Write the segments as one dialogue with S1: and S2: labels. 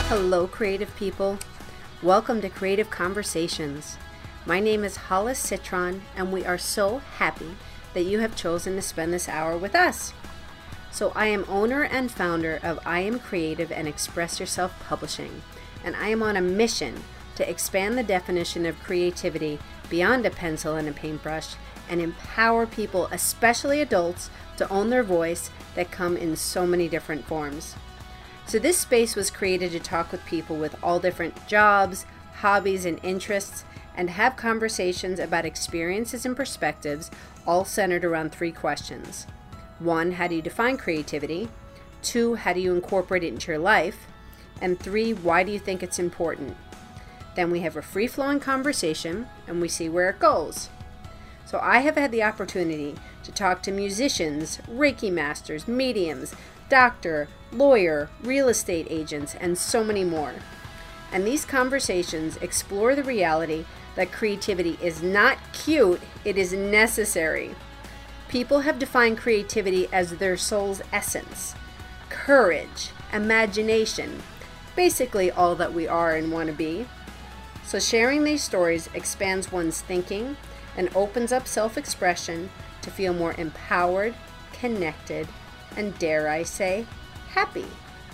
S1: Hello, creative people. Welcome to Creative Conversations. My name is Hollis Citron, and we are so happy that you have chosen to spend this hour with us. So I am owner and founder of I Am Creative and Express Yourself Publishing, and I am on a mission to expand the definition of creativity beyond a pencil and a paintbrush and empower people, especially adults, to own their voice that come in so many different forms. So this space was created to talk with people with all different jobs, hobbies, and interests, and have conversations about experiences and perspectives, all centered around three questions. 1, how do you define creativity? 2, how do you incorporate it into your life? And 3, why do you think it's important? Then we have a free-flowing conversation, and we see where it goes. So I have had the opportunity to talk to musicians, Reiki masters, mediums, doctor, lawyer, real estate agents, and so many more. And these conversations explore the reality that creativity is not cute, it is necessary. People have defined creativity as their soul's essence, courage, imagination, basically all that we are and want to be. So sharing these stories expands one's thinking and opens up self-expression to feel more empowered, connected, and dare I say, happy.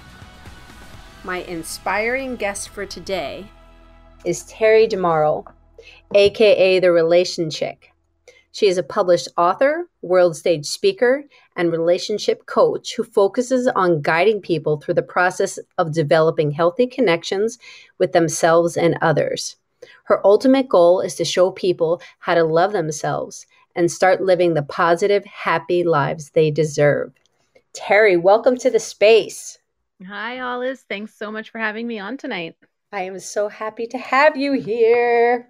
S1: My inspiring guest for today is Terry DeMauro, aka The Relation Chick. She is a published author, world stage speaker, and relationship coach who focuses on guiding people through the process of developing healthy connections with themselves and others. Her ultimate goal is to show people how to love themselves and start living the positive, happy lives they deserve. Terry, welcome to the space.
S2: Hi, Hollis. Thanks so much for having me on tonight.
S1: I am so happy to have you here.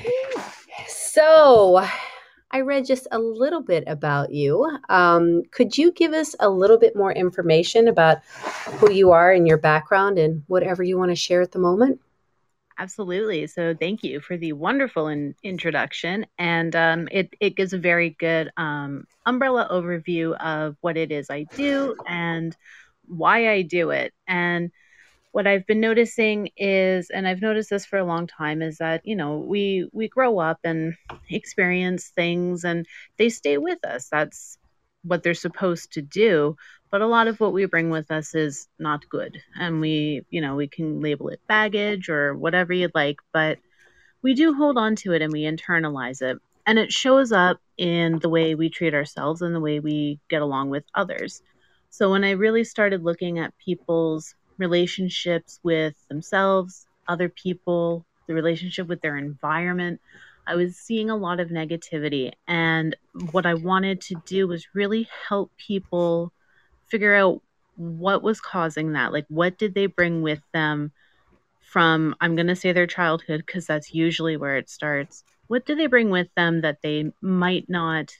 S1: So, I read just a little bit about you. Could you give us a little bit more information about who you are and your background and whatever you want to share at the moment?
S2: Absolutely. So thank you for the wonderful introduction. And it gives a very good umbrella overview of what it is I do and why I do it. And what I've been noticing is, and I've noticed this for a long time, is that, we grow up and experience things and they stay with us. That's what they're supposed to do. But a lot of what we bring with us is not good. And we can label it baggage or whatever you'd like, but we do hold on to it and we internalize it. And it shows up in the way we treat ourselves and the way we get along with others. So when I really started looking at people's relationships with themselves, other people, the relationship with their environment, I was seeing a lot of negativity. And what I wanted to do was really help people figure out what was causing that. Like, what did they bring with them from, I'm going to say their childhood, because that's usually where it starts. What do they bring with them that they might not,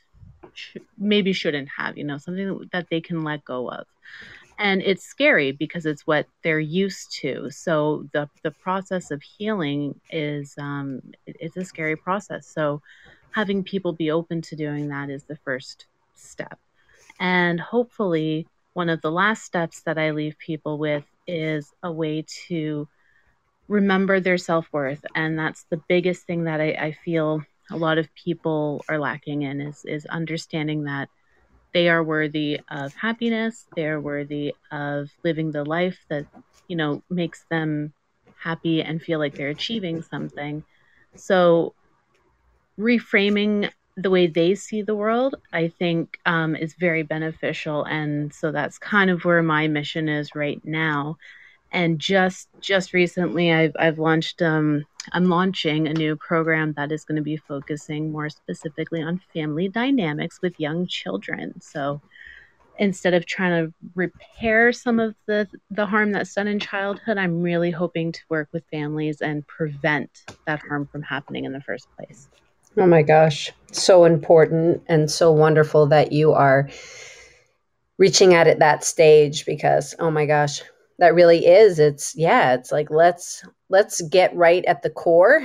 S2: maybe shouldn't have, something that they can let go of? And it's scary because it's what they're used to. So the process of healing is it's a scary process. So having people be open to doing that is the first step. And hopefully, one of the last steps that I leave people with is a way to remember their self-worth. And that's the biggest thing that I feel a lot of people are lacking in is understanding that they are worthy of happiness. They're worthy of living the life that, makes them happy and feel like they're achieving something. So reframing the way they see the world, I think, is very beneficial. And so that's kind of where my mission is right now. And just recently, I've launched. I'm launching a new program that is going to be focusing more specifically on family dynamics with young children. So instead of trying to repair some of the harm that's done in childhood, I'm really hoping to work with families and prevent that harm from happening in the first place.
S1: Oh my gosh, so important and so wonderful that you are reaching out at that stage because, oh my gosh, that really is. It's like, let's get right at the core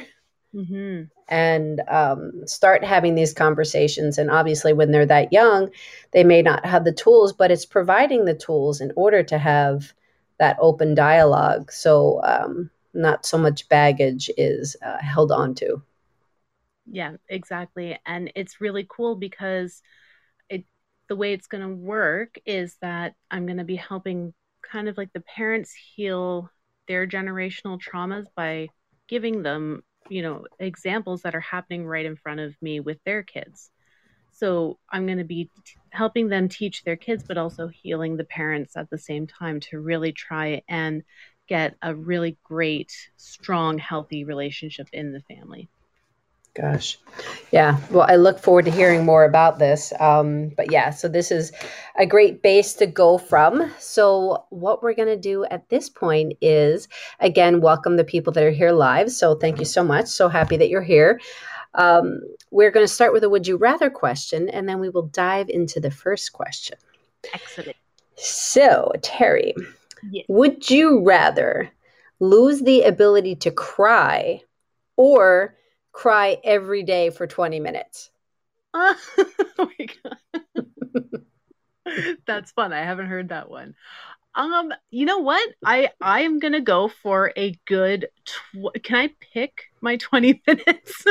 S1: and start having these conversations. And obviously when they're that young, they may not have the tools, but it's providing the tools in order to have that open dialogue. So not so much baggage is held on to.
S2: Yeah, exactly. And it's really cool because it the way it's going to work is that I'm going to be helping kind of like the parents heal their generational traumas by giving them, examples that are happening right in front of me with their kids. So I'm going to be helping them teach their kids, but also healing the parents at the same time to really try and get a really great, strong, healthy relationship in the family.
S1: Gosh. Yeah. Well, I look forward to hearing more about this. But yeah, so this is a great base to go from. So, what we're going to do at this point is, again, welcome the people that are here live. So, thank you so much. So happy that you're here. We're going to start with a would you rather question, and then we will dive into the first question.
S2: Excellent.
S1: So, Terry,
S2: Yes.
S1: would you rather lose the ability to cry or cry every day for 20 minutes?
S2: Oh my God. That's fun. I haven't heard that one. You know what? I am gonna go for a good. Can I pick my 20 minutes?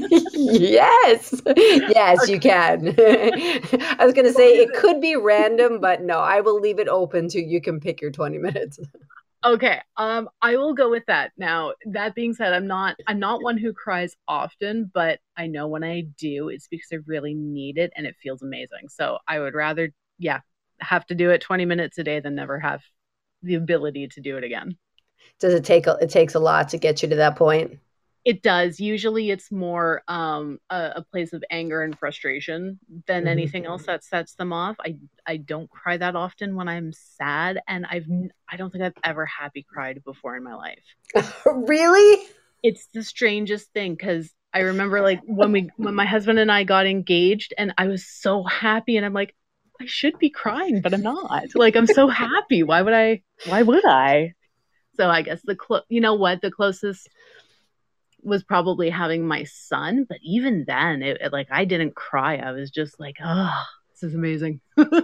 S1: Yes. Yes, you
S2: Okay.
S1: can. I was going to say it could be random, but no, I will leave it open to you can pick your 20 minutes.
S2: Okay. I will go with that. Now, that being said, I'm not one who cries often, but I know when I do, it's because I really need it and it feels amazing. So I would rather, yeah, have to do it 20 minutes a day than never have the ability to do it again.
S1: Does it takes a lot to get you to that point?
S2: It does. Usually it's more a place of anger and frustration than
S1: Mhm.
S2: anything else that sets them off. I don't cry that often when I'm sad, and I don't think I've ever happy cried before in my life.
S1: Really?
S2: It's the strangest thing because I remember like when my husband and I got engaged and I was so happy and I'm like, I should be crying, but I'm not. Like I'm so happy. Why would I? So I guess you know what, the closest was probably having my son, but even then like I didn't cry. I was just like, oh, this is amazing.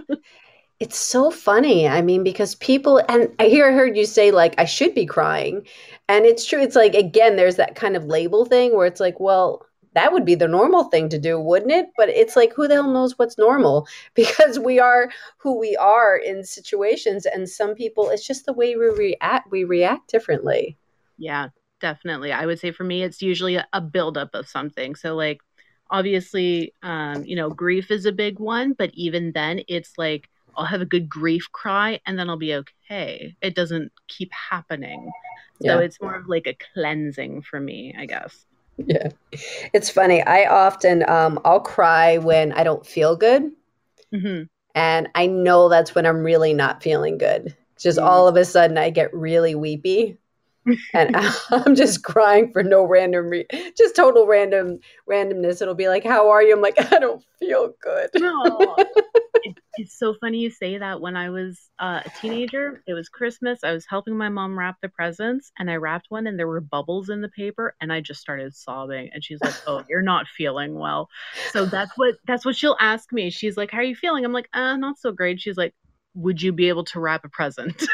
S1: It's so funny. I mean, because people, and I heard you say, like, I should be crying. And it's true. It's like, again, there's that kind of label thing where it's like, well, that would be the normal thing to do, wouldn't it? But it's like, who the hell knows what's normal? Because we are who we are in situations. And some people, it's just the way we react differently.
S2: Yeah, definitely. I would say for me, it's usually a buildup of something. So like obviously, grief is a big one, but even then it's like I'll have a good grief cry and then I'll be okay. It doesn't keep happening. So
S1: Yeah.
S2: it's more of like a cleansing for me, I guess.
S1: Yeah. It's funny. I often, I'll cry when I don't feel good.
S2: Hmm.
S1: And I know that's when I'm really not feeling good. Just
S2: Mm.
S1: all of a sudden, I get really weepy and I'm just crying for no just total randomness. It'll be like, "How are you?" I'm like, "I don't feel good."
S2: No. It's so funny you say that. When I was a teenager, it was Christmas. I was helping my mom wrap the presents, and I wrapped one, and there were bubbles in the paper, and I just started sobbing. And she's like, "Oh, you're not feeling well." So that's what she'll ask me. She's like, "How are you feeling?" I'm like, not so great." She's like, "Would you be able to wrap a present?"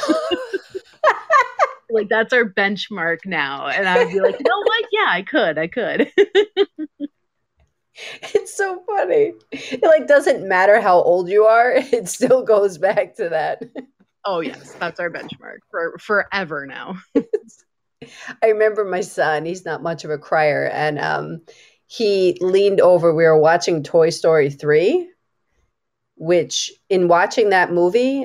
S2: Like that's our benchmark now. And I'd be like, "You know what? Yeah, I could."
S1: It's so funny. It like doesn't matter how old you are, it still goes back to that.
S2: Oh yes, that's our benchmark for forever now.
S1: I remember my son, he's not much of a crier, and he leaned over. We were watching Toy Story 3, which in watching that movie,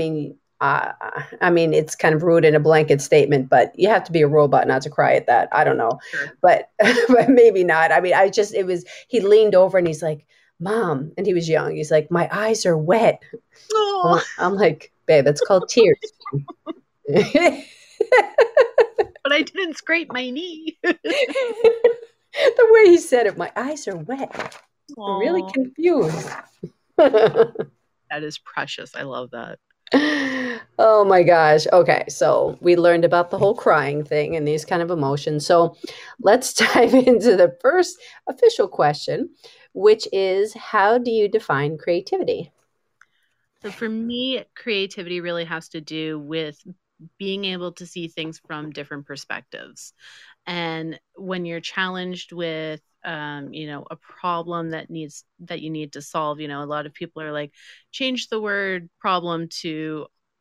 S1: I mean, it's kind of rude in a blanket statement, but you have to be a robot not to cry at that. I don't know,
S2: Sure.
S1: but but maybe not. I mean, it was. He leaned over and he's like, "Mom," and he was young. He's like, "My eyes are wet."
S2: Oh,
S1: I'm like, "Babe, it's called tears." The
S2: but I didn't scrape my knee.
S1: way he said it, my eyes are wet. I'm really
S2: Oh,
S1: confused.
S2: that is precious. I love that.
S1: Oh my gosh. Okay, so we learned about the whole crying thing and these kind of emotions. So let's dive into the first official question, which is how do you define creativity?
S2: So for me, creativity really has to do with being able to see things from different perspectives. And when you're challenged with a problem that you need to solve, a lot of people are like, change the word problem to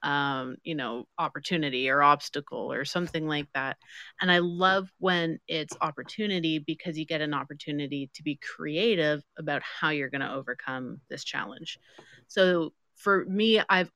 S2: opportunity or obstacle or something like that. And I love when it's opportunity, because you get an opportunity to be creative about how you're going to overcome this challenge. So for me, I've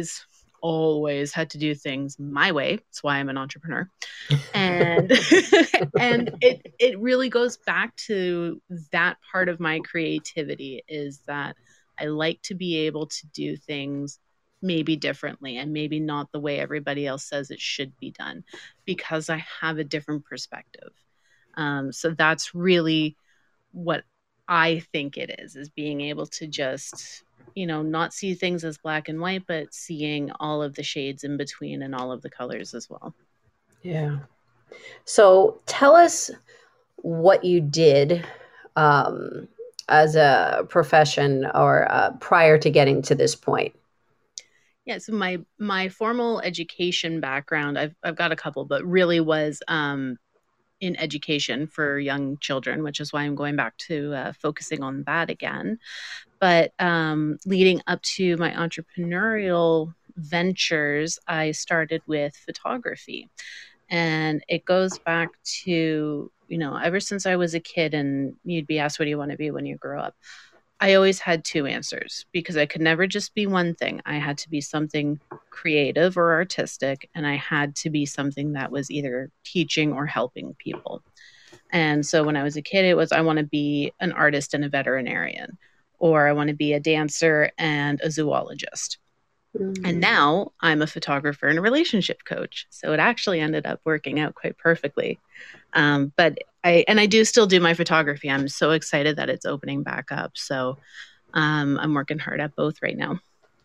S2: always had to do things my way. That's why I'm an entrepreneur. And and it really goes back to that part of my creativity, is that I like to be able to do things maybe differently and maybe not the way everybody else says it should be done, because I have a different perspective. So that's really what I think it is being able to just, not see things as black and white, but seeing all of the shades in between and all of the colors as well.
S1: Yeah. So tell us what you did um, as a profession or prior to getting to this point.
S2: Yeah, so my formal education background, I've got a couple, but really was in education for young children, which is why I'm going back to focusing on that again. But leading up to my entrepreneurial ventures, I started with photography. And it goes back to, ever since I was a kid and you'd be asked, what do you want to be when you grow up? I always had two answers, because I could never just be one thing. I had to be something creative or artistic, and I had to be something that was either teaching or helping people. And so when I was a kid, it was, I want to be an artist and a veterinarian, or I want to be a dancer and a zoologist. And now I'm a photographer and a relationship coach. So it actually ended up working out quite perfectly. But I do still do my photography. I'm so excited that it's opening back up. So I'm working hard at both right now.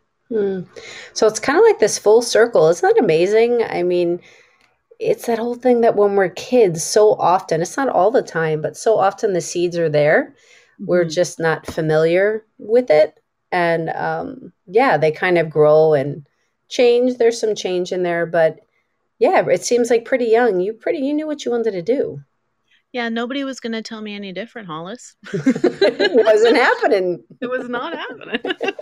S1: So it's kind of like this full circle. Isn't that amazing? I mean, it's that whole thing that when we're kids, so often, it's not all the time, but so often the seeds are there. We're
S2: Mm-hmm.
S1: just not familiar with it. And yeah, they kind of grow and change. There's some change in there, but yeah, it seems like pretty young. You knew what you wanted to do.
S2: Yeah, nobody was going to tell me any different, Hollis.
S1: It wasn't happening.
S2: It was not happening.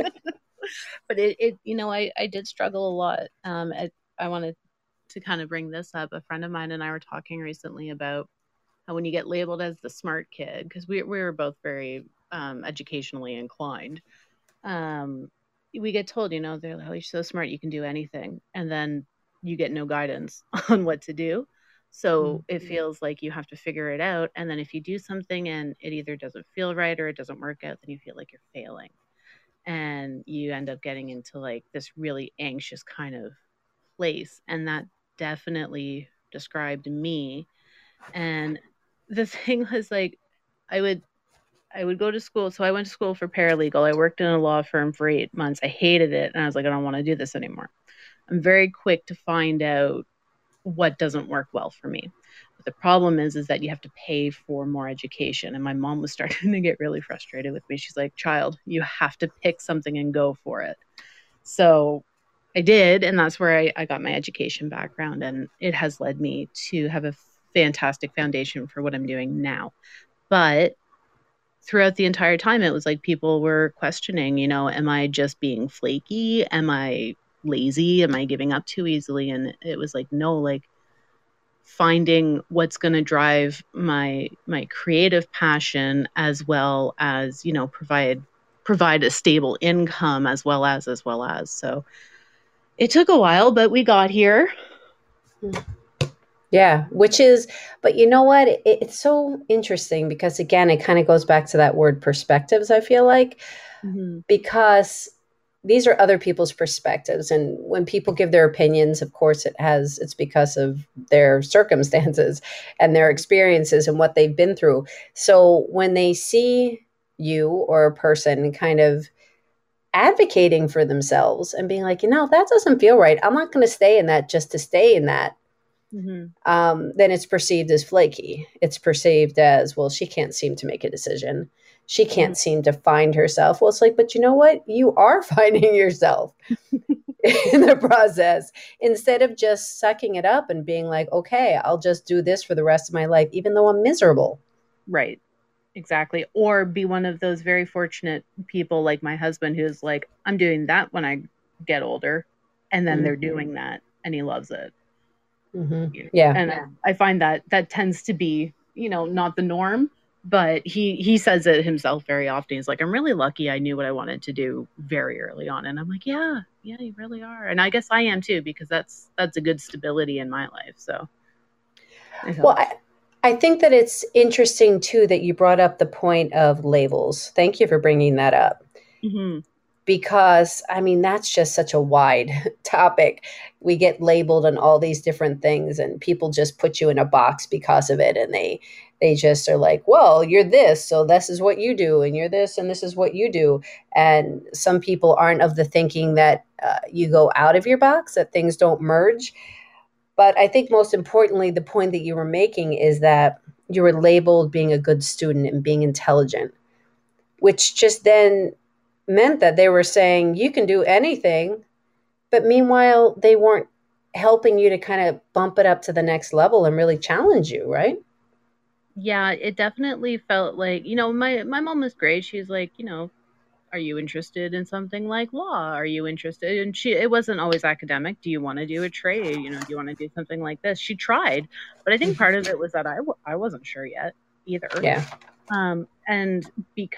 S2: But I did struggle a lot. I wanted to kind of bring this up. A friend of mine and I were talking recently about how when you get labeled as the smart kid, because we were both very educationally inclined, we get told, they're like, oh, you're so smart, you can do anything. And then you get no guidance on what to do. So it feels like you have to figure it out. And then if you do something and it either doesn't feel right or it doesn't work out, then you feel like you're failing. And you end up getting into like this really anxious kind of place. And that definitely described me. And the thing was like, I would I would go to school. So I went to school for paralegal. I worked in a law firm for 8 months. I hated it. And I was like, I don't want to do this anymore. I'm very quick to find out what doesn't work well for me. But the problem is that you have to pay for more education. And my mom was starting to get really frustrated with me. She's like, child, you have to pick something and go for it. So I did. And that's where I got my education background. And it has led me to have a fantastic foundation for what I'm doing now. But throughout the entire time, it was like people were questioning, am I just being flaky? Am I lazy? Am I giving up too easily? And it was like, no, like finding what's going to drive my creative passion, as well as, provide a stable income, as well as. So it took a while, but we got here.
S1: Yeah, but you know what? It's so interesting because, again, it kind of goes back to that word perspectives, I feel like, because these are other people's perspectives. And when people give their opinions, of course, it's because of their circumstances and their experiences and what they've been through. So when they see you or a person kind of advocating for themselves and being like, that doesn't feel right. I'm not going to stay in that just to stay in that. Then it's perceived as flaky. It's perceived as, well, she can't seem to make a decision. She can't seem to find herself. Well, it's like, but you know what? You are finding yourself in the process, instead of just sucking it up and being like, okay, I'll just do this for the rest of my life, even though I'm miserable.
S2: Right. Exactly. Or be one of those very fortunate people like my husband who's like, I'm doing that when I get older. And then they're doing that and he loves it.
S1: Mm-hmm. Yeah.
S2: And I find that that tends to be, not the norm, but he says it himself very often. He's like, I'm really lucky I knew what I wanted to do very early on. And I'm like, yeah, you really are. And I guess I am too, because that's a good stability in my life. So
S1: well, I think that it's interesting too that you brought up the point of labels. Thank you for bringing that up.
S2: Mm-hmm.
S1: Because I mean, that's just such a wide topic. We get labeled on all these different things and people just put you in a box because of it. And they just are like, well, you're this, so this is what you do. And you're this, and this is what you do. And some people aren't of the thinking that you go out of your box, that things don't merge. But I think most importantly, the point that you were making is that you were labeled being a good student and being intelligent, which just then meant that they were saying you can do anything, but meanwhile they weren't helping you to kind of bump it up to the next level and really challenge you, right?
S2: Yeah, it definitely felt like, my mom was great. She's like, are you interested in something like law? Are you interested? And it wasn't always academic. Do you want to do a trade? Do you want to do something like this? She tried, but I think part of it was that I wasn't sure yet either.
S1: Yeah.
S2: And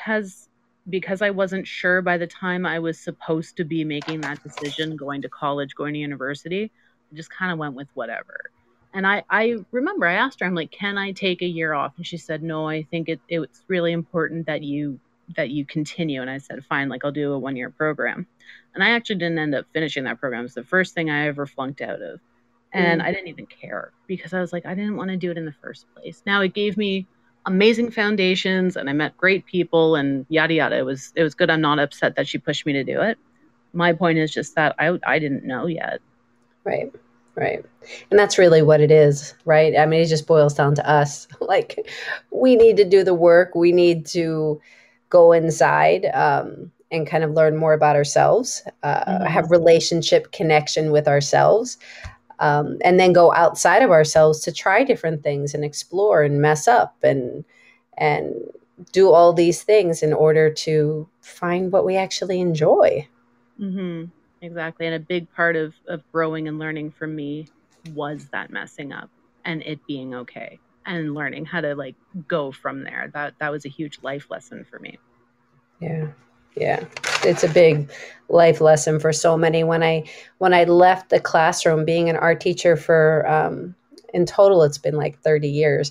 S2: because I wasn't sure by the time I was supposed to be making that decision, going to college, going to university, I just kind of went with whatever. And I remember I asked her, I'm like, can I take a year off? And she said, no, I think it's really important that you continue. And I said, fine, like I'll do a 1-year program. And I actually didn't end up finishing that program. It's the first thing I ever flunked out of. And I didn't even care because I was like, I didn't want to do it in the first place. Now it gave me amazing foundations and I met great people and yada yada. It was good. I'm not upset that she pushed me to do it. My point is just that I didn't know yet.
S1: Right. Right. And that's really what it is, right? I mean, it just boils down to us. Like, we need to do the work. We need to go inside and kind of learn more about ourselves, have relationship connection with ourselves, and then go outside of ourselves to try different things and explore and mess up and do all these things in order to find what we actually enjoy.
S2: Mm-hmm. Exactly. And a big part of growing and learning for me was that messing up and it being okay and learning how to like go from there. That was a huge life lesson for me.
S1: Yeah. Yeah. It's a big life lesson for so many. When I left the classroom, being an art teacher for in total it's been like 30 years.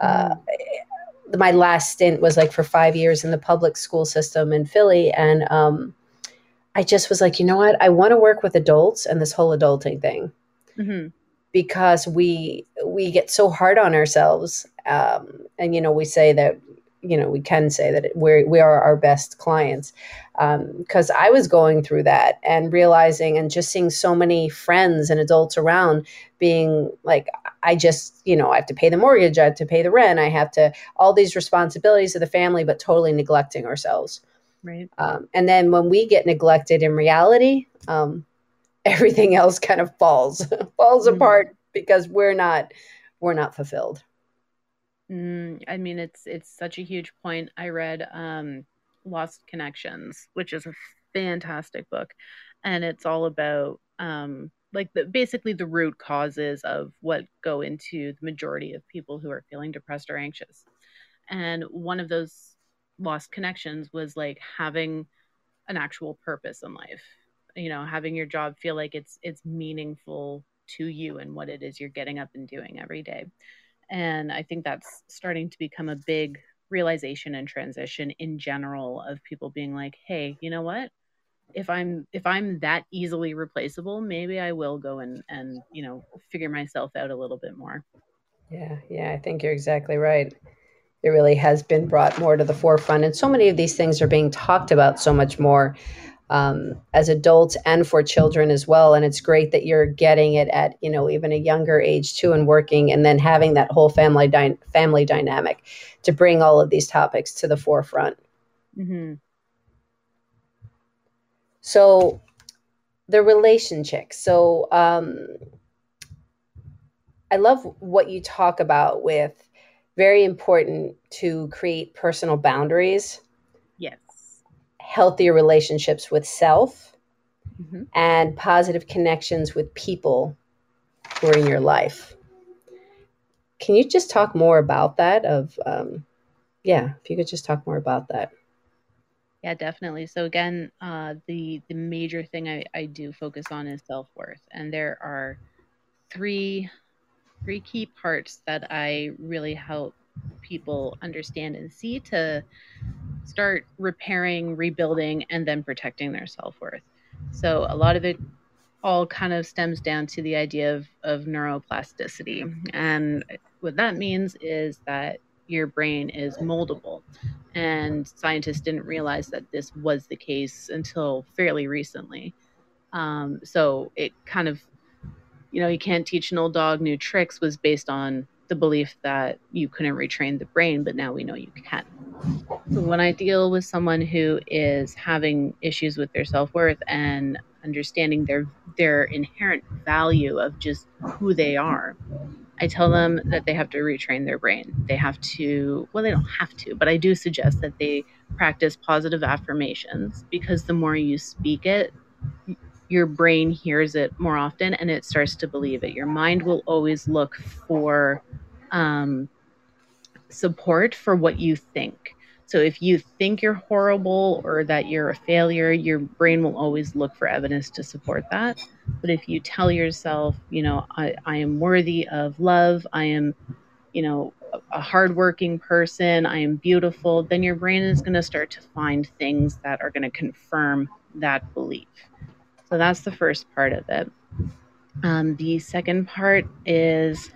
S1: My last stint was like for 5 years in the public school system in Philly, and I just was like, you know what? I want to work with adults and this whole adulting thing, because we get so hard on ourselves, and we say that we can say that we are our best clients, because I was going through that and realizing and just seeing so many friends and adults around being like, I just I have to pay the mortgage, I have to pay the rent, I have to all these responsibilities of the family, but totally neglecting ourselves.
S2: Right.
S1: And then when we get neglected in reality, everything else kind of falls apart because we're not fulfilled.
S2: I mean, it's such a huge point. I read Lost Connections, which is a fantastic book, and it's all about like basically the root causes of what go into the majority of people who are feeling depressed or anxious. And one of those lost connections was like having an actual purpose in life. Having your job feel like it's meaningful to you and what it is you're getting up and doing every day. And I think that's starting to become a big realization and transition in general of people being like, hey, you know what? If I'm that easily replaceable, maybe I will go and figure myself out a little bit more.
S1: Yeah, I think you're exactly right. It really has been brought more to the forefront, and so many of these things are being talked about so much more, as adults and for children as well. And it's great that you're getting it at even a younger age too, and working, and then having that whole family dynamic to bring all of these topics to the forefront.
S2: Mm-hmm.
S1: So the relationship. So I love what you talk about with very important to create personal boundaries,
S2: Yes.
S1: healthier relationships with self,
S2: Mm-hmm.
S1: and positive connections with people who are in your life. Can you just talk more about that? Yeah, if you could just talk more about that.
S2: Yeah, definitely. So again, the major thing I do focus on is self-worth, and there are three key parts that I really help people understand and see to start repairing, rebuilding, and then protecting their self-worth. So a lot of it all kind of stems down to the idea of neuroplasticity. And what that means is that your brain is moldable. And scientists didn't realize that this was the case until fairly recently. So it kind of, you can't teach an old dog new tricks was based on the belief that you couldn't retrain the brain, but now we know you can. So when I deal with someone who is having issues with their self-worth and understanding their inherent value of just who they are, I tell them that they have to retrain their brain. They have to, well, they don't have to, but I do suggest that they practice positive affirmations because the more you speak it, your brain hears it more often and it starts to believe it. Your mind will always look for um, support for what you think. So if you think you're horrible or that you're a failure, your brain will always look for evidence to support that. But if you tell yourself, I am worthy of love, I am, a hardworking person, I am beautiful, then your brain is going to start to find things that are going to confirm that belief. So that's the first part of it. The second part is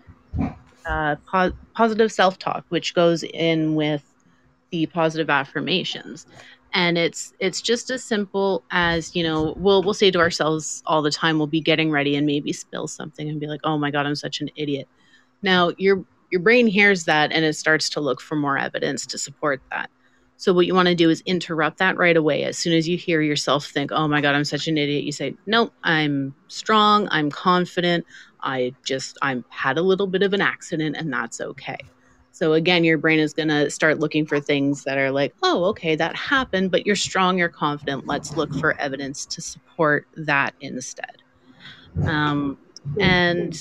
S2: positive self talk, which goes in with the positive affirmations. And it's just as simple as we'll say to ourselves all the time. We'll be getting ready and maybe spill something and be like, "Oh my god, I'm such an idiot." Now your brain hears that and it starts to look for more evidence to support that. So what you want to do is interrupt that right away. As soon as you hear yourself think, "Oh my god, I'm such an idiot," you say, "Nope, I'm strong, I'm confident. I'm had a little bit of an accident and that's okay." So again, your brain is going to start looking for things that are like, "Oh, okay, that happened, but you're strong, you're confident. Let's look for evidence to support that instead." Um, and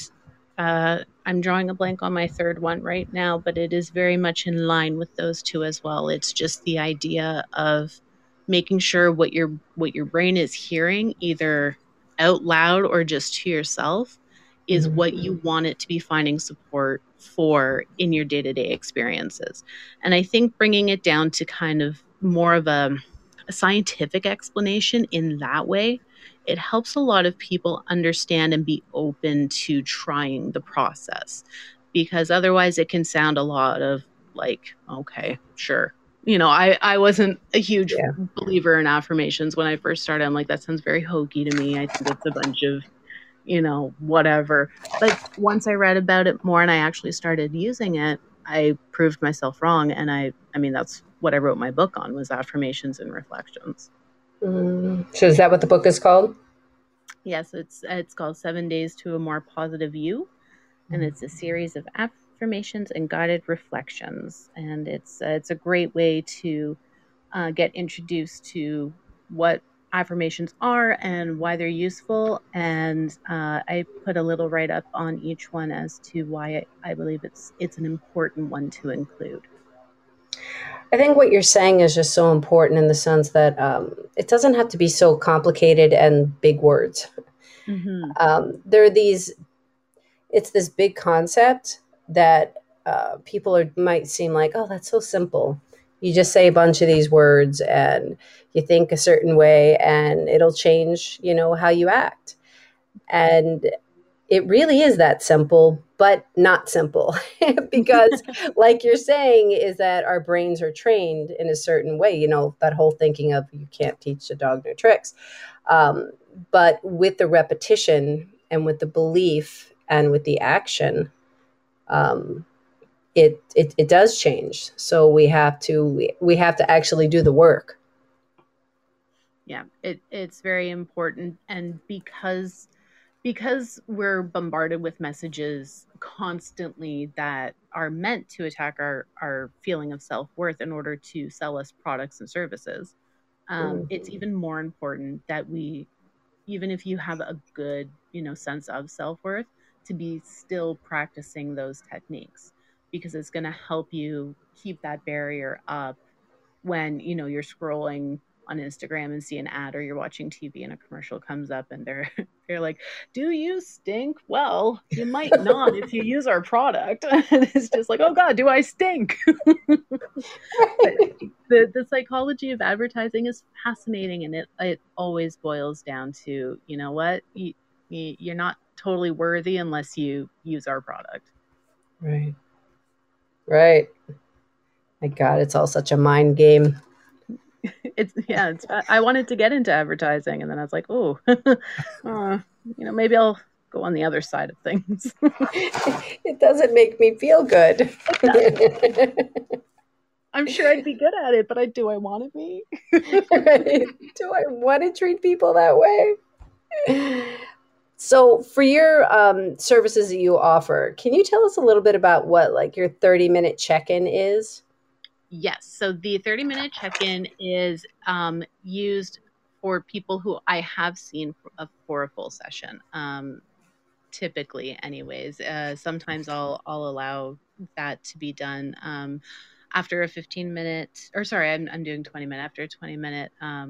S2: I'm drawing a blank on my third one right now, but it is very much in line with those two as well. It's just the idea of making sure what your brain is hearing, either out loud or just to yourself, is
S1: Mhm.
S2: what you want it to be finding support for in your day-to-day experiences. And I think bringing it down to kind of more of a scientific explanation in that way, it helps a lot of people understand and be open to trying the process, because otherwise it can sound a lot of like, okay, sure. I wasn't a huge
S1: Yeah.
S2: believer in affirmations when I first started. I'm like, that sounds very hokey to me. I think it's a bunch of, whatever. But once I read about it more and I actually started using it, I proved myself wrong. And I mean, that's what I wrote my book on, was affirmations and reflections.
S1: So is that what the book is called?
S2: Yes, it's called 7 Days to a More Positive You, and it's a series of affirmations and guided reflections. And it's a great way to get introduced to what affirmations are and why they're useful. And I put a little write up on each one as to why I believe it's an important one to include.
S1: I think what you're saying is just so important in the sense that it doesn't have to be so complicated and big words.
S2: Mm-hmm.
S1: There are these, it's this big concept that might seem like, oh, that's so simple. You just say a bunch of these words and you think a certain way and it'll change, how you act. And it really is that simple, but not simple. Because, like you're saying, is that our brains are trained in a certain way, that whole thinking of you can't teach a dog new tricks. Um, but with the repetition and with the belief and with the action, um, it does change. So we have to actually do the work.
S2: Yeah, it's very important. And because we're bombarded with messages constantly that are meant to attack our feeling of self-worth in order to sell us products and services, it's
S1: Mhm.
S2: even more important that even if you have a good, sense of self-worth, to be still practicing those techniques, because it's going to help you keep that barrier up when, you're scrolling on Instagram and see an ad, or you're watching TV and a commercial comes up and they're they're like, "Do you stink?" Well, you might not if you use our product. And it's just like, "Oh God, do I stink?" But the psychology of advertising is fascinating, and it always boils down to, you know what, you're not totally worthy unless you use our product.
S1: Right. Right. My God, it's all such a mind game.
S2: I wanted to get into advertising, and then I was like, oh, maybe I'll go on the other side of things.
S1: It doesn't make me feel good.
S2: It does. I'm sure I'd be good at it, but do I want to be?
S1: Right? Do I want to treat people that way? So, for your services that you offer, can you tell us a little bit about what like your 30-minute check-in is?
S2: Yes. So the 30-minute check-in is used for people who I have seen for a full session. Typically, anyways. Sometimes I'll allow that to be done after a 15-minute, or sorry, I'm doing 20-minute after a 20-minute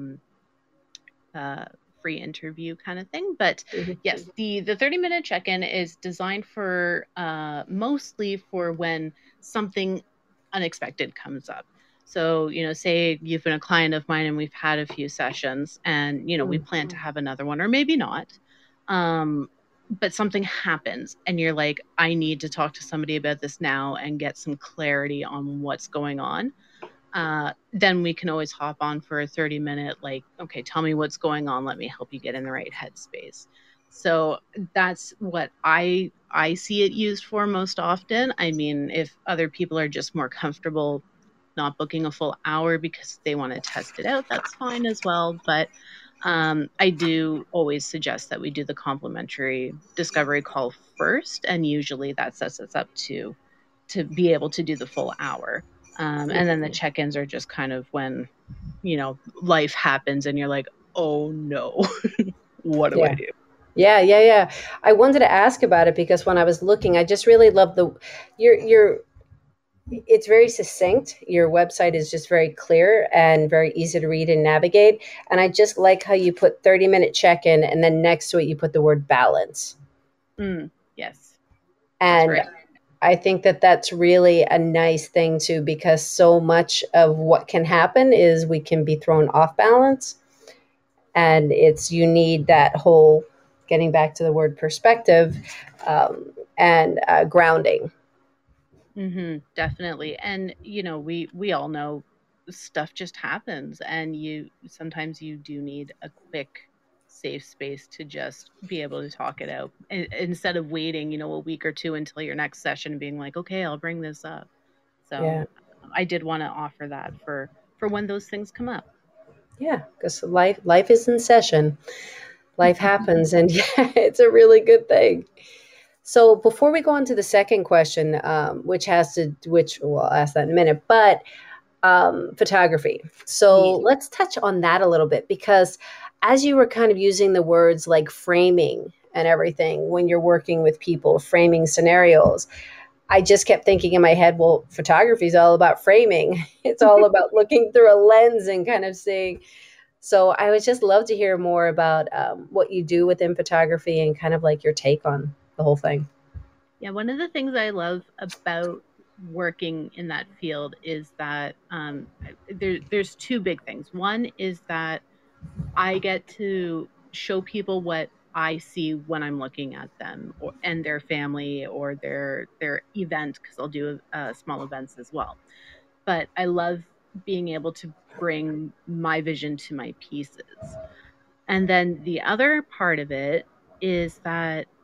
S2: uh, free interview kind of thing. But
S1: Mhm.
S2: yes, the 30-minute check-in is designed for mostly for when something unexpected comes up. So, say you've been a client of mine and we've had a few sessions, and, we plan to have another one, or maybe not. Um, but something happens and you're like, I need to talk to somebody about this now and get some clarity on what's going on. Then we can always hop on for a 30-minute, like, okay, tell me what's going on. Let me help you get in the right headspace. So that's what I see it used for most often. I mean, if other people are just more comfortable not booking a full hour because they want to test it out, that's fine as well. But I do always suggest that we do the complimentary discovery call first, and usually that sets us up to be able to do the full hour. And then the check-ins are just kind of when, life happens and you're like, oh no, what do I
S1: Yeah.
S2: do?
S1: Yeah, yeah, yeah. I wanted to ask about it because when I was looking, I just really love the your it's very succinct. Your website is just very clear and very easy to read and navigate. And I just like how you put 30-minute check-in and then next to it you put the word balance.
S2: Yes, that's
S1: And
S2: right.
S1: I think that that's really a nice thing too, because so much of what can happen is we can be thrown off balance. And you need that whole, getting back to the word perspective, and grounding.
S2: Definitely. And we all know stuff just happens, and sometimes you do need a quick safe space to just be able to talk it out, instead of waiting, a week or two until your next session and being like, okay, I'll bring this up. So
S1: Yeah.
S2: I did want to offer that for when those things come up.
S1: Yeah. Because life is in session. Life happens. And yeah, it's a really good thing. So before we go on to the second question, which well, I'll ask that in a minute, but photography. So
S2: Yeah.
S1: let's touch on that a little bit because as you were kind of using the words like framing and everything when you're working with people, framing scenarios, I just kept thinking in my head, well, photography is all about framing. It's all about looking through a lens and kind of seeing. So I would just love to hear more about what you do within photography and kind of like your take on the whole thing.
S2: Yeah, one of the things I love about working in that field is that there's two big things. One is that I get to show people what I see when I'm looking at them, and their family, or their event, because I'll do small events as well. But I love being able to bring my vision to my pieces. And then the other part of it is that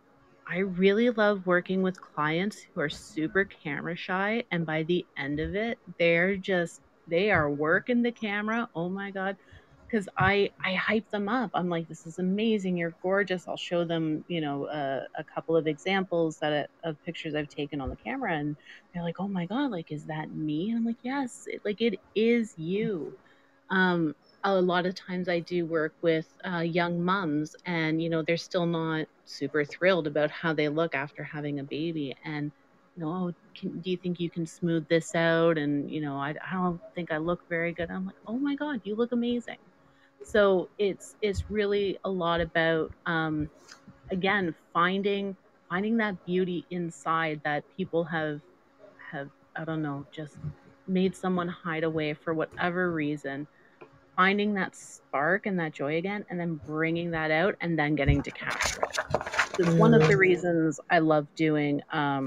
S2: I really love working with clients who are super camera shy, and by the end of it, they are working the camera. Oh my God. Because I hype them up. I'm like, this is amazing. You're gorgeous. I'll show them, a couple of examples of pictures I've taken on the camera, and they're like, oh my God, like, is that me? And I'm like, yes, it is you. Um, a lot of times I do work with young moms, and they're still not super thrilled about how they look after having a baby. And oh, do you think you can smooth this out? And I don't think I look very good. I'm like, oh my God, you look amazing. So it's really a lot about again finding that beauty inside that people have, I don't know, just made someone hide away for whatever reason, finding that spark and that joy again, and then bringing that out and then getting to capture it. It's one of the
S1: Mm.
S2: reasons I love doing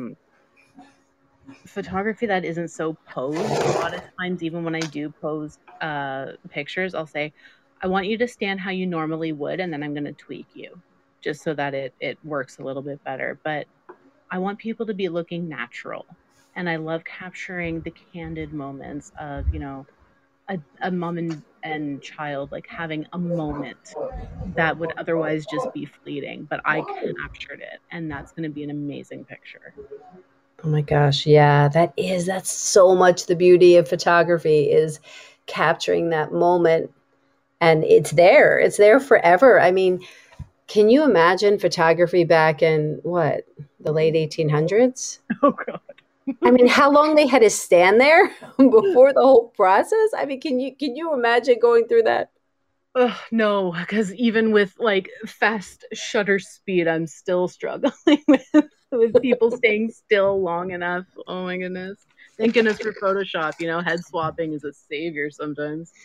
S2: photography that isn't so posed. A lot of times, even when I do pose pictures, I'll say, I want you to stand how you normally would, and then I'm going to tweak you just so that it works a little bit better. But I want people to be looking natural. And I love capturing the candid moments of, a mom and child like having a moment that would otherwise just be fleeting, but I captured it, and that's going to be an amazing picture.
S1: Oh my gosh, yeah, that's so much the beauty of photography is capturing that moment, and it's there forever. I mean, can you imagine photography back in what, the late 1800s?
S2: Oh, God.
S1: I mean, how long they had to stand there before the whole process? I mean, can you imagine going through that?
S2: Ugh, no, because even with like fast shutter speed, I'm still struggling with people staying still long enough. Oh my goodness. Thank goodness for Photoshop. Head swapping is a savior sometimes.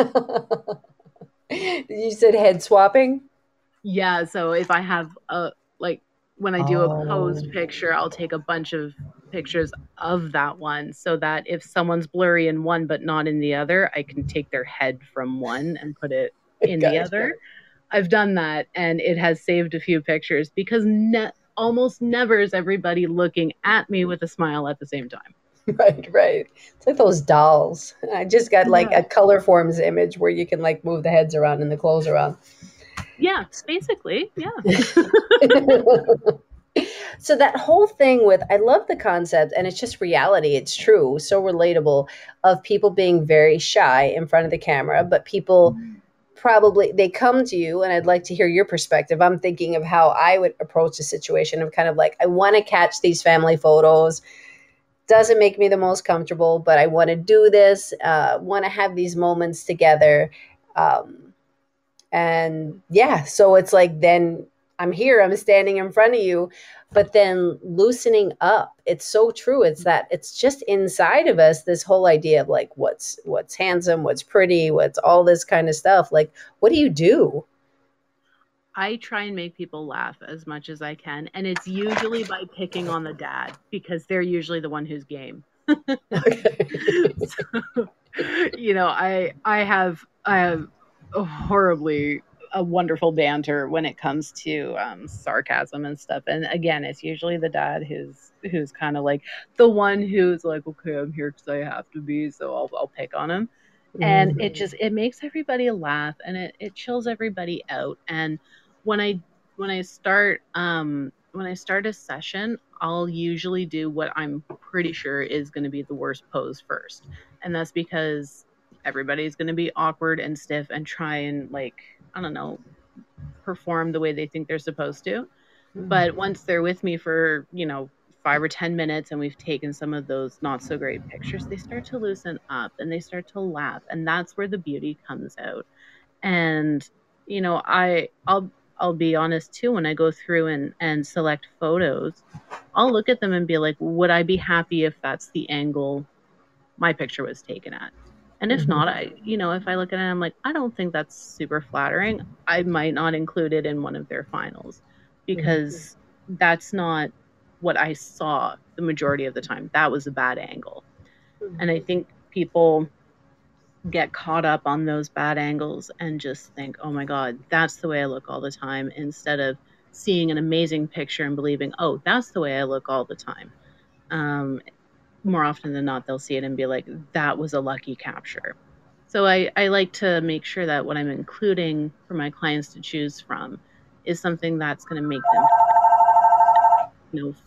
S1: You said head swapping?
S2: Yeah, so if I have like when I do a
S1: Oh,
S2: posed picture, I'll take a bunch of pictures of that one so that if someone's blurry in one but not in the other, I can take their head from one and put it in the
S1: gotcha.
S2: other. I've done that, and it has saved a few pictures because almost never is everybody looking at me with a smile at the same time.
S1: Right, right. It's like those dolls. I just got like
S2: Yeah.
S1: a color forms image where you can like move the heads around and the clothes around.
S2: Yeah, basically. Yeah.
S1: So that whole thing with, I love the concept, and it's just reality. It's true, so relatable, of people being very shy in front of the camera, but people probably they come to you, and I'd like to hear your perspective. I'm thinking of how I would approach the situation of kind of like, I want to catch these family photos. Doesn't make me the most comfortable, but I want to do this. Want to have these moments together. Um, and yeah, so it's like, then I'm here, I'm standing in front of you, but then loosening up. It's so true. It's that it's just inside of us, this whole idea of like what's handsome, what's pretty, what's all this kind of stuff. Like, what do you do?
S2: I try and make people laugh as much as I can, and it's usually by picking on the dad because they're usually the one who's game.
S1: Okay.
S2: So, I have a horribly a wonderful banter when it comes to sarcasm and stuff. And again, it's usually the dad who's kind of like the one who's like, okay, I'm here because I have to be, so I'll pick on him. And it makes everybody laugh, and it chills everybody out. And when I when I start a session, I'll usually do what I'm pretty sure is going to be the worst pose first. And that's because everybody's going to be awkward and stiff and try and, like, I don't know, perform the way they think they're supposed to. But once they're with me for, 5 or 10 minutes, and we've taken some of those not so great pictures, they start to loosen up and they start to laugh. And that's where the beauty comes out. And, I'll be honest too, when I go through and select photos, I'll look at them and be like, would I be happy if that's the angle my picture was taken at? And if not, if I look at it, I'm like, I don't think that's super flattering. I might not include it in one of their finals because that's not what I saw the majority of the time. That was a bad angle. And I think people get caught up on those bad angles and just think, oh my God, that's the way I look all the time, instead of seeing an amazing picture and believing, oh, that's the way I look all the time. Um, More often than not, they'll see it and be like, that was a lucky capture. So I like to make sure that what I'm including for my clients to choose from is something that's going to make them, you know,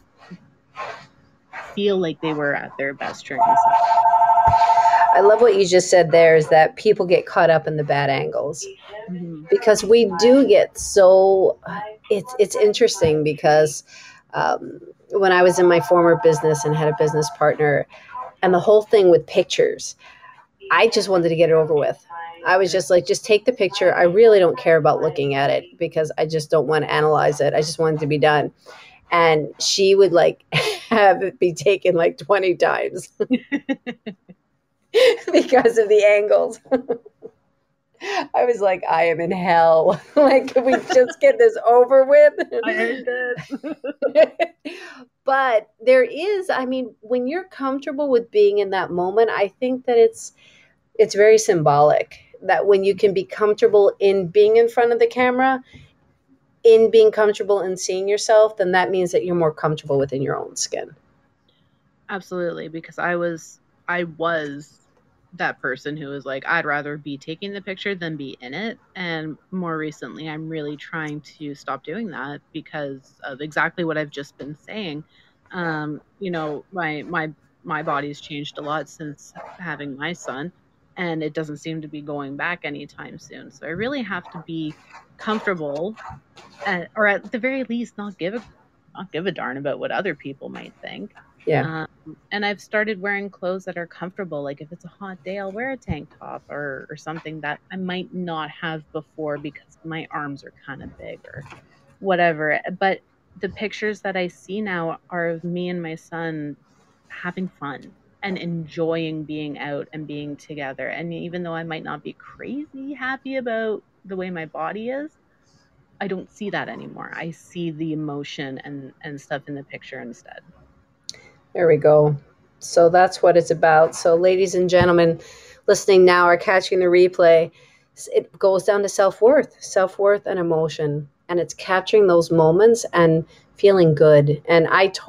S2: feel like they were at their best during the session.
S1: I love what you just said there is that people get caught up in the bad angles
S2: Mm-hmm.
S1: because we do get so it's interesting because when I was in my former business and had a business partner and the whole thing with pictures, I just wanted to get it over with. I was just like, just take the picture. I really don't care about looking at it because I just don't want to analyze it. I just want it to be done. And she would like have it be taken like 20 times because of the angles. I was like, I am in hell. Like, can we just get this over with?
S2: I heard that.
S1: But there is, I mean, when you're comfortable with being in that moment, I think that it's very symbolic that when you can be comfortable in being in front of the camera, in being comfortable in seeing yourself, then that means that you're more comfortable within your own skin.
S2: Absolutely, because I was that person who was like, I'd rather be taking the picture than be in it. And more recently, I'm really trying to stop doing that because of exactly what I've just been saying. My body's changed a lot since having my son, and it doesn't seem to be going back anytime soon. So I really have to be comfortable, or at the very least, not give a darn about what other people might think.
S1: Yeah.
S2: Um, and I've started wearing clothes that are comfortable. Like if it's a hot day, I'll wear a tank top or something that I might not have before because my arms are kind of big or whatever. But the pictures that I see now are of me and my son having fun and enjoying being out and being together. And even though I might not be crazy happy about the way my body is, I don't see that anymore. I see the emotion and stuff in the picture instead.
S1: There we go. So that's what it's about. So, ladies and gentlemen, listening now or catching the replay, it goes down to self worth and emotion. And it's capturing those moments and feeling good. And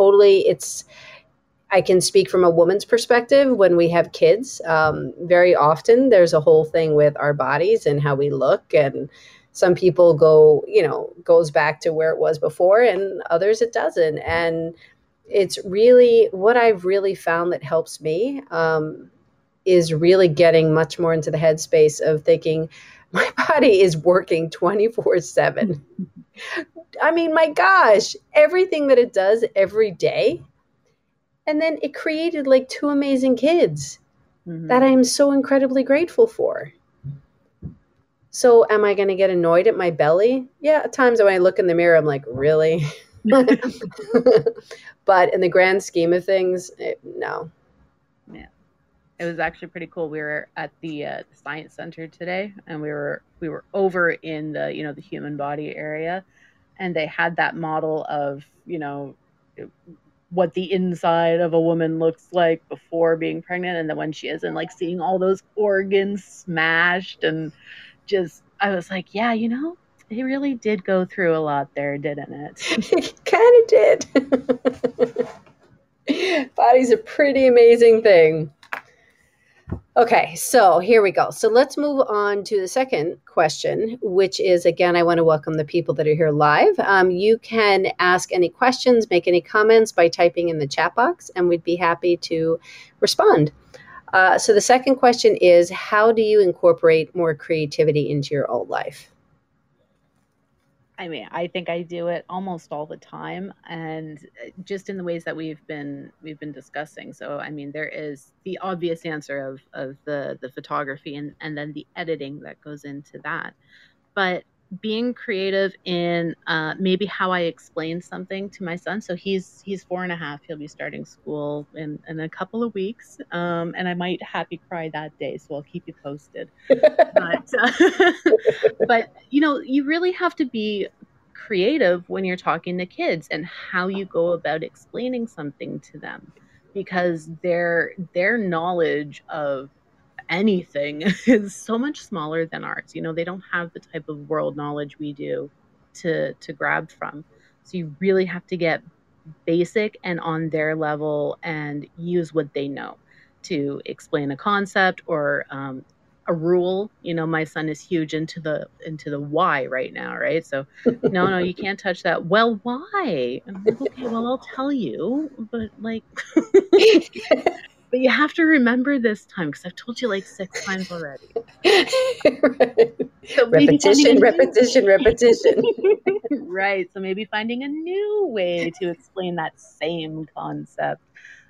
S1: I can speak from a woman's perspective when we have kids. Very often there's a whole thing with our bodies and how we look. And some people goes back to where it was before and others it doesn't. And it's really what I've really found that helps me is really getting much more into the headspace of thinking my body is working 24/7. I mean, my gosh, everything that it does every day. And then it created like two amazing kids that I'm so incredibly grateful for. So am I going to get annoyed at my belly? Yeah, at times when I look in the mirror, I'm like, really? But in the grand scheme of things, no.
S2: Yeah, it was actually pretty cool. We were at the science center today, and we were over in the human body area, and they had that model of what the inside of a woman looks like before being pregnant, and then when she is, and like seeing all those organs smashed, and just I was like, yeah, it really did go through a lot there, didn't it?
S1: It kind of did. Body's a pretty amazing thing. Okay, so here we go. So let's move on to the second question, which is, again, I want to welcome the people that are here live. You can ask any questions, make any comments by typing in the chat box, and we'd be happy to respond. So the second question is, how do you incorporate more creativity into your own life?
S2: I mean, I think I do it almost all the time, and just in the ways that we've been discussing. So, I mean, there is the obvious answer of the photography and then the editing that goes into that. But being creative in maybe how I explain something to my son. So he's 4.5. He'll be starting school in a couple of weeks, and I might happy cry that day. So I'll keep you posted. But you really have to be creative when you're talking to kids and how you go about explaining something to them, because their knowledge of anything is so much smaller than ours. They don't have the type of world knowledge we do to grab from. So you really have to get basic and on their level and use what they know to explain a concept or a rule. My son is huge into the why right now, right? So no, you can't touch that. Well, why? I'm like, okay, well, I'll tell you, but like but you have to remember this time because I've told you like 6 times already. So
S3: repetition, repetition, repetition.
S2: Right. So maybe finding a new way to explain that same concept.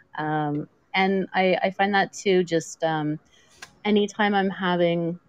S2: And I find that too, just anytime I'm having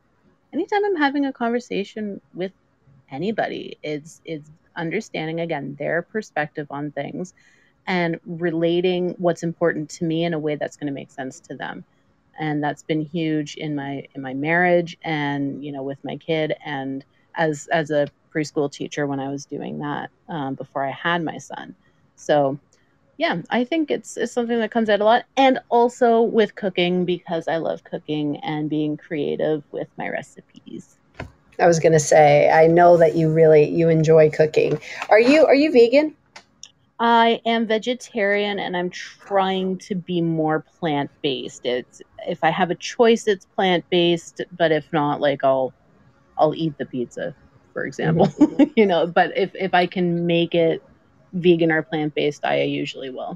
S2: a conversation with anybody, it's understanding again their perspective on things and relating what's important to me in a way that's going to make sense to them. And that's been huge in my marriage and with my kid and as a preschool teacher when I was doing that before I had my son. So yeah, I think it's something that comes out a lot, and also with cooking because I love cooking and being creative with my recipes.
S3: I was going to say, I know that you enjoy cooking. Are you vegan?
S2: I am vegetarian and I'm trying to be more plant-based. It's if I have a choice, it's plant-based, but if not, like I'll eat the pizza, for example.
S3: Mm-hmm.
S2: But if I can make it vegan or plant-based, I usually will.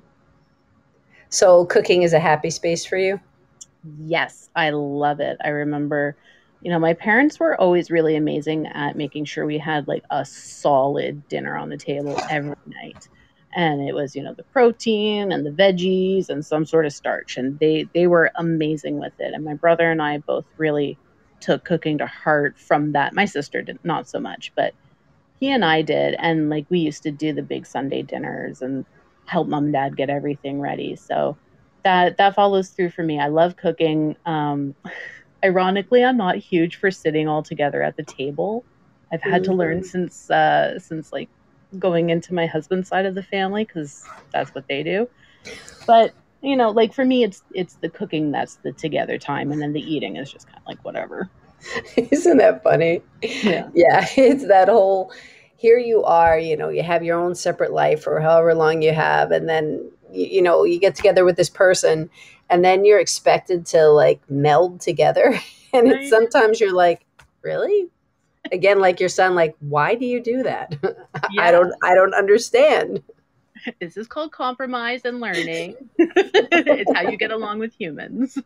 S3: So cooking is a happy space for you?
S2: Yes, I love it. I remember, my parents were always really amazing at making sure we had like a solid dinner on the table every night. And it was, the protein and the veggies and some sort of starch. And they were amazing with it. And my brother and I both really took cooking to heart from that. My sister did not so much, but he and I did. And like we used to do the big Sunday dinners and help mom and dad get everything ready. So that follows through for me. I love cooking. Ironically, I'm not huge for sitting all together at the table. I've had to learn since like going into my husband's side of the family because that's what they do. But like for me, it's the cooking that's the together time, and then the eating is just kind of like whatever.
S3: Isn't that funny?
S2: Yeah.
S3: Yeah, it's that whole here you are, you have your own separate life for however long you have, and then you get together with this person and then you're expected to like meld together and it's sometimes you're like, really? Again, like your son, like, why do you do that?
S2: Yeah.
S3: I don't understand.
S2: This is called compromise and learning. It's how you get along with humans.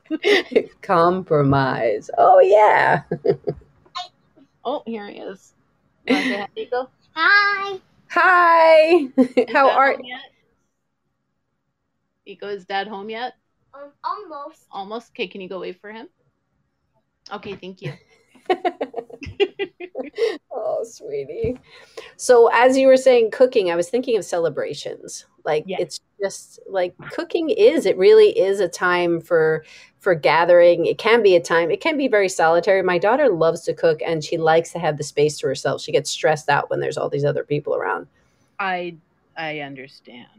S3: Compromise. Oh yeah.
S2: Oh, here he is. You want to say hi, Nico?
S4: Hi.
S3: Hi. How are
S2: you? Nico, is dad home yet?
S4: Almost.
S2: Almost. Okay, can you go wait for him? Okay, thank you.
S3: Oh, sweetie. So as you were saying cooking, I was thinking of celebrations. Like It's just like it really is a time for gathering. It can be a time. It can be very solitary. My daughter loves to cook and she likes to have the space to herself. She gets stressed out when there's all these other people around.
S2: I understand.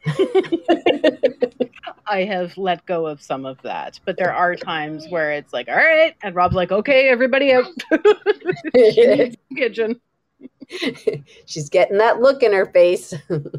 S2: I have let go of some of that, but there are times where it's like, all right, and Rob's like, okay, everybody out. She needs the kitchen.
S3: She's getting that look in her face.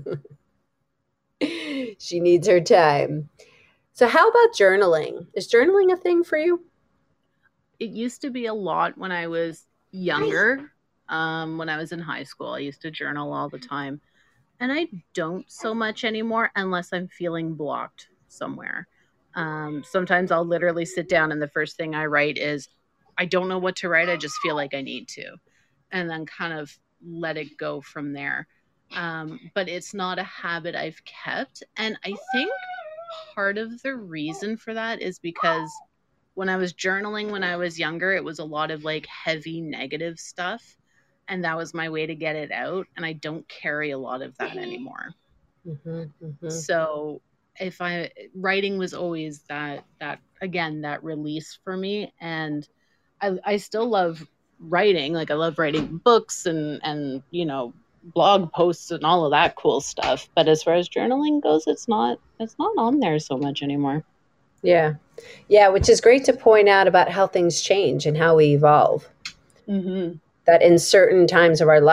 S3: She needs her time. So how about journaling? Is journaling a thing for you?
S2: It used to be a lot when I was younger. When I was in high school, I used to journal all the time. And I don't so much anymore unless I'm feeling blocked somewhere. Sometimes I'll literally sit down and the first thing I write is, I don't know what to write. I just feel like I need to. And then kind of let it go from there. But it's not a habit I've kept. And I think part of the reason for that is because when I was journaling when I was younger, it was a lot of like heavy negative stuff. And that was my way to get it out. And I don't carry a lot of that anymore.
S3: Mm-hmm, mm-hmm.
S2: So writing was always that release for me. And I still love writing. Like I love writing books and blog posts and all of that cool stuff. But as far as journaling goes, it's not on there so much anymore.
S3: Yeah. Yeah. Which is great to point out about how things change and how we evolve.
S2: Mm-hmm.
S3: That in certain times of our life,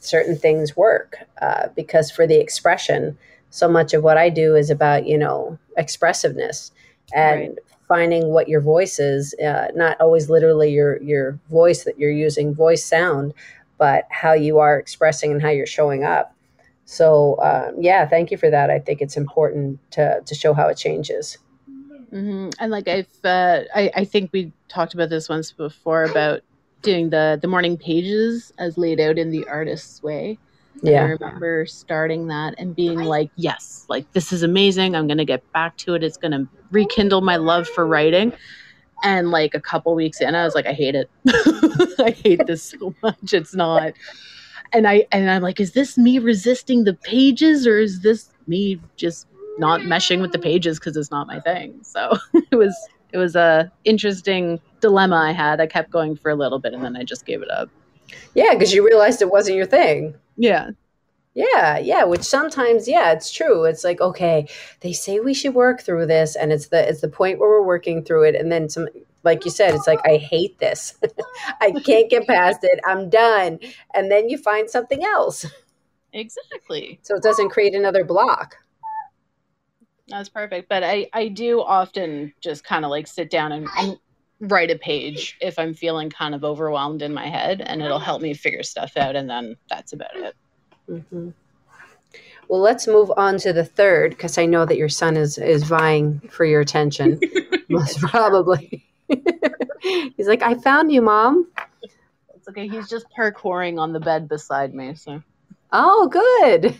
S3: certain things work, because for the expression, so much of what I do is about, expressiveness and
S2: Right.
S3: finding what your voice is, not always literally your voice that you're using, voice sound, but how you are expressing and how you're showing up. So yeah, thank you for that. I think it's important to show how it changes.
S2: Mm-hmm. And like I think we talked about this once before about doing the morning pages as laid out in the artist's way. And I
S3: Yeah.
S2: remember starting that and being like, yes, like this is amazing. I'm going to get back to it. It's going to rekindle my love for writing. And like a couple weeks in, I was like, I hate it. I hate this so much. It's not. And I'm like, is this me resisting the pages, or is this me just not meshing with the pages because it's not my thing? So it was a interesting dilemma I had. I kept going for a little bit and then I just gave it up.
S3: Yeah, because you realized it wasn't your thing.
S2: Yeah.
S3: Yeah, which sometimes, yeah, it's true. It's like, okay, they say we should work through this, and it's the point where we're working through it, and then some, like you said, it's like, I hate this. I can't get past it. I'm done. And then you find something else.
S2: Exactly.
S3: So it doesn't create another block.
S2: That's perfect. But I do often just kind of like sit down and write a page if I'm feeling kind of overwhelmed in my head, and it'll help me figure stuff out, and then that's about it.
S3: Mm-hmm. Well, let's move on to the third, because I know that your son is vying for your attention. Most probably. He's like, I found you, Mom.
S2: It's okay. He's just parkouring on the bed beside me. So.
S3: Oh, good.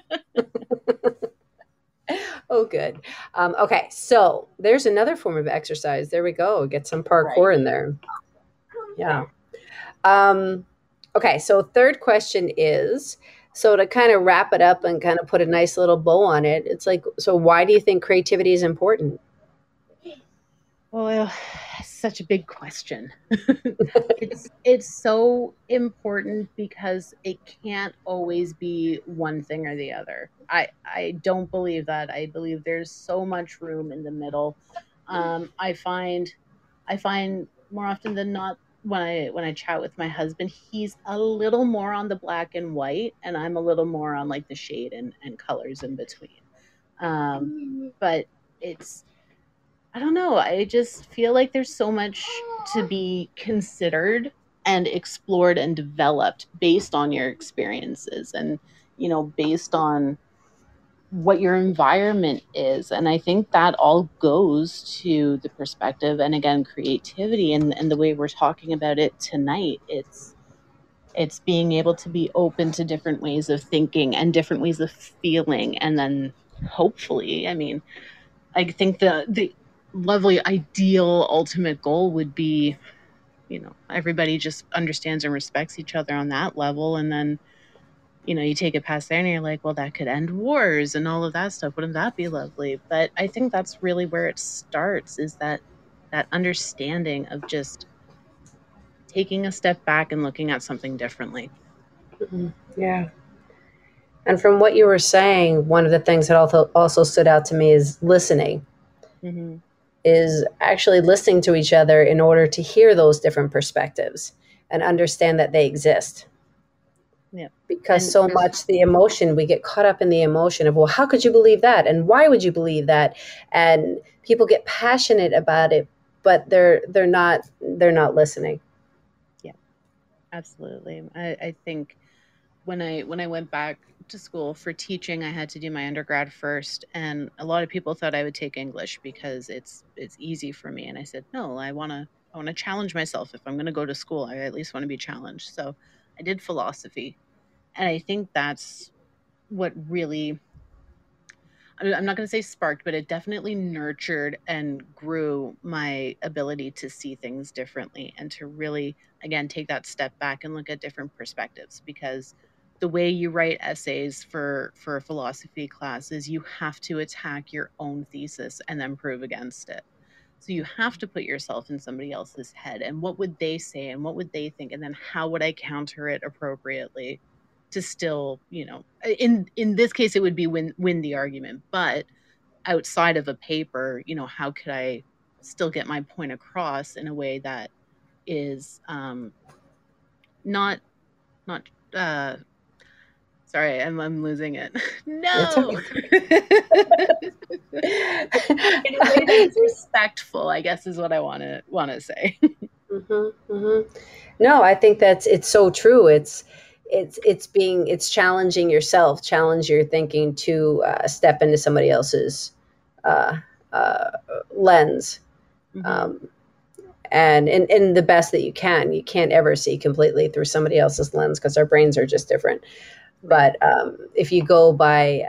S3: Oh, good. Okay, so there's another form of exercise. There we go. Get some parkour in there. Yeah. Okay, so third question is, so to kind of wrap it up and kind of put a nice little bow on it, it's like, so why do you think creativity is important?
S2: Well, such a big question. It's so important because it can't always be one thing or the other. I don't believe that. I believe there's so much room in the middle. I find more often than not, when I chat with my husband, he's a little more on the black and white, and I'm a little more on like the shade and colors in between. But it's, I don't know. I just feel like there's so much to be considered and explored and developed based on your experiences and, based on what your environment is. And I think that all goes to the perspective and, again, creativity and the way we're talking about it tonight. It's being able to be open to different ways of thinking and different ways of feeling. And then hopefully, I mean, I think the lovely ideal ultimate goal would be, everybody just understands and respects each other on that level. And then, you take it past there and you're like, well, that could end wars and all of that stuff. Wouldn't that be lovely? But I think that's really where it starts, is that understanding of just taking a step back and looking at something differently.
S3: Mm-hmm. Yeah. And from what you were saying, one of the things that also stood out to me is listening. Mm-hmm. Is actually listening to each other in order to hear those different perspectives and understand that they exist.
S2: Yeah.
S3: Because so much the emotion, we get caught up in the emotion of, well, how could you believe that? And why would you believe that? And people get passionate about it, but they're not listening.
S2: Yeah, absolutely. I think when I went back to school for teaching, I had to do my undergrad first, and a lot of people thought I would take English because it's easy for me. And I said, no, I want to challenge myself. If I'm going to go to school, I at least want to be challenged. So I did philosophy. And I think that's what really, I'm not going to say sparked, but it definitely nurtured and grew my ability to see things differently and to really, again, take that step back and look at different perspectives. Because the way you write essays for a philosophy class is you have to attack your own thesis and then prove against it. So you have to put yourself in somebody else's head, and what would they say and what would they think, and then how would I counter it appropriately to still, in this case it would be win the argument. But outside of a paper, how could I still get my point across in a way that is not Sorry, I'm losing it.
S3: It's
S2: No.
S3: okay.
S2: In a way that's respectful, I guess, is what I want to say.
S3: No, I think it's so true. It's challenging yourself, challenge your thinking to step into somebody else's uh, uh, lens. And in the best that you can. You can't ever see completely through somebody else's lens because our brains are just different. But if you go by,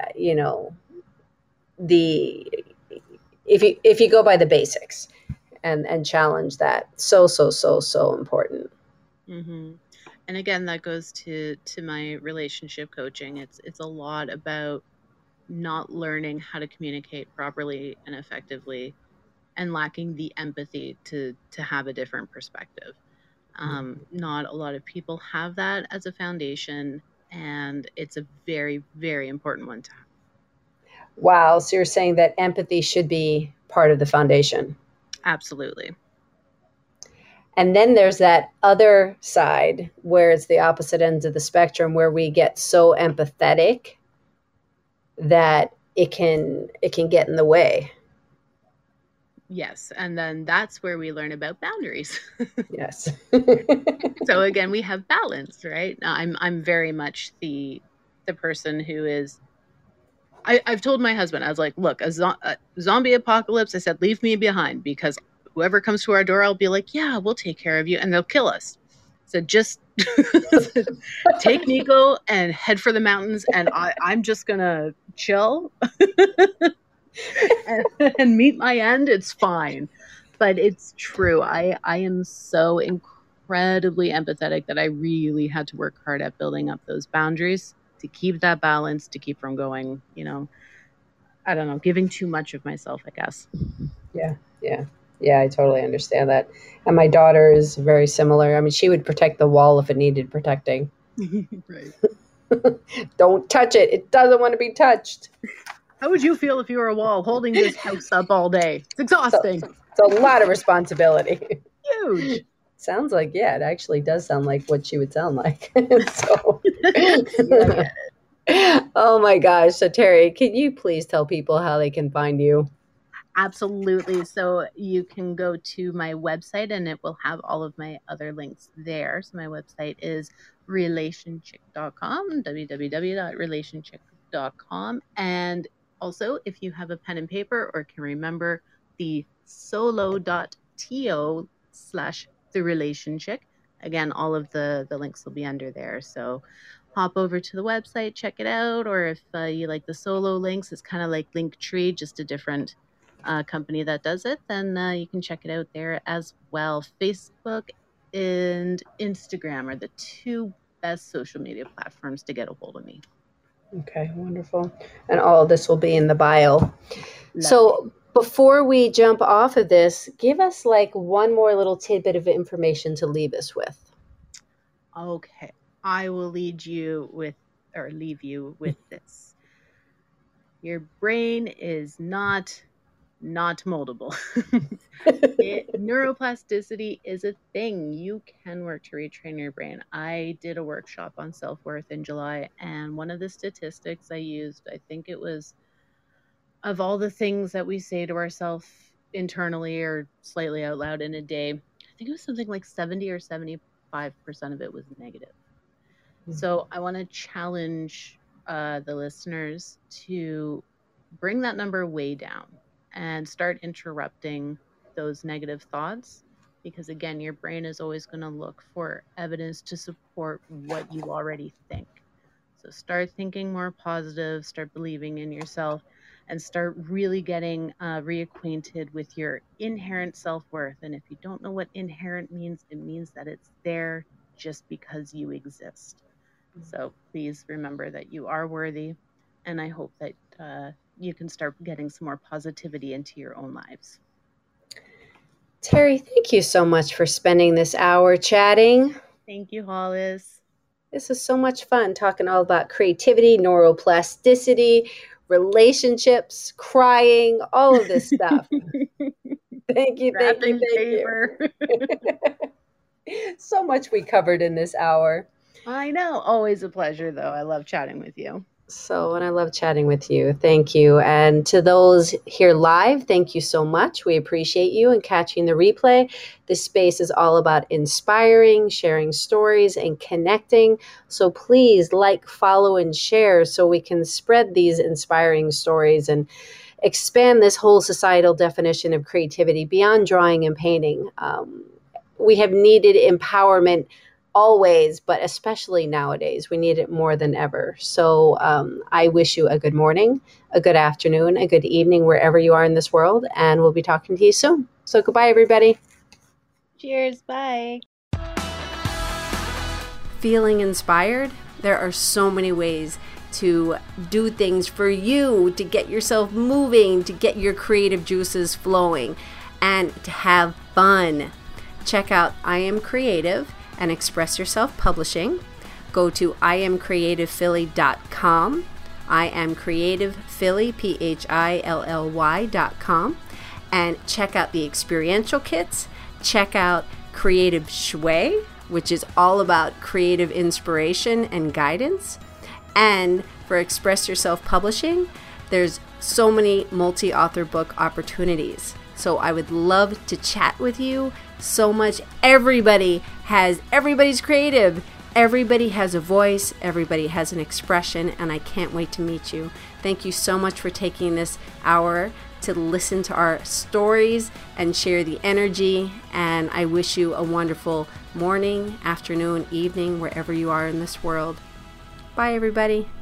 S3: if you go by the basics and challenge that, so important.
S2: Mm-hmm. And again, that goes to my relationship coaching. It's a lot about not learning how to communicate properly and effectively, and lacking the empathy to have a different perspective. Not a lot of people have that as a foundation, and it's a very, very important one to have.
S3: Wow. So you're saying that empathy should be part of the foundation.
S2: Absolutely.
S3: And then there's that other side where it's the opposite ends of the spectrum, where we get so empathetic that it can get in the way.
S2: Yes, and then that's where we learn about boundaries.
S3: Yes.
S2: So again, we have balance, right? Now, I'm very much the person who is. I've told my husband, I was like, look, a zombie apocalypse. I said, leave me behind, because whoever comes to our door, I'll be like, yeah, we'll take care of you, and they'll kill us. So just take Nico and head for the mountains, and I'm just gonna chill and meet my end. It's fine. But it's true. I am so incredibly empathetic that I really had to work hard at building up those boundaries to keep that balance, to keep from going, I don't know, giving too much of myself, I guess.
S3: Yeah, I totally understand that. And my daughter is very similar. I mean, she would protect the wall if it needed protecting.
S2: Right.
S3: Don't touch it. It doesn't want to be touched.
S2: How would you feel if you were a wall holding this house up all day? It's exhausting.
S3: It's a lot of responsibility.
S2: Huge.
S3: Sounds like, yeah, it actually does sound like what she would sound like. So, oh my gosh. So Terry, can you please tell people how they can find you?
S2: Absolutely. So you can go to my website and it will have all of my other links there. So my website is relationchick.com, www.relationchick.com. And also, if you have a pen and paper or can remember the solo.to/therelationchick, again, all of the links will be under there. So hop over to the website, check it out. Or if you like the solo links, it's kind of like Linktree, just a different company that does it, then you can check it out there as well. Facebook and Instagram are the two best social media platforms to get a hold of me.
S3: Okay, wonderful. And all of this will be in the bio. So before we jump off of this, give us like one more little tidbit of information to leave us with.
S2: Okay, I will leave you with this. Your brain is not moldable. Neuroplasticity is a thing. You can work to retrain your brain. I did a workshop on self-worth in July, and one of the statistics I used, I think it was, of all the things that we say to ourselves internally or slightly out loud in a day, I think it was something like 70 or 75% of it was negative. So I want to challenge the listeners to bring that number way down and start interrupting those negative thoughts, because again, your brain is always going to look for evidence to support what you already think. So start thinking more positive, start believing in yourself, and start really getting reacquainted with your inherent self-worth. And if you don't know what inherent means, it means that it's there just because you exist. So please remember that you are worthy, and I hope that you can start getting some more positivity into your own lives.
S3: Terry, thank you so much for spending this hour chatting.
S2: Thank you, Hollis.
S3: This is so much fun talking all about creativity, neuroplasticity, relationships, crying, all of this stuff. Thank you. So much we covered in this hour.
S2: I know. Always a pleasure, though. I love chatting with you.
S3: So, and I love chatting with you. Thank you. And to those here live, thank you so much. We appreciate you and catching the replay. This space is all about inspiring, sharing stories, and connecting. So please like, follow, and share so we can spread these inspiring stories and expand this whole societal definition of creativity beyond drawing and painting. We have needed empowerment always, but especially nowadays, we need it more than ever. So I wish you a good morning, a good afternoon, a good evening, wherever you are in this world, and we'll be talking to you soon. So goodbye, everybody.
S2: Cheers. Bye.
S1: Feeling inspired? There are so many ways to do things for you, to get yourself moving, to get your creative juices flowing, and to have fun. Check out I Am Creative and Express Yourself Publishing. Go to iamcreativephilly.com, iamcreativephilly, PHILLY.com, and check out the experiential kits. Check out Creative Shui, which is all about creative inspiration and guidance. And for Express Yourself Publishing, there's so many multi-author book opportunities. So I would love to chat with you so much. Everybody's creative. Everybody has a voice. Everybody has an expression, and I can't wait to meet you. Thank you so much for taking this hour to listen to our stories and share the energy. And I wish you a wonderful morning, afternoon, evening, wherever you are in this world. Bye, everybody.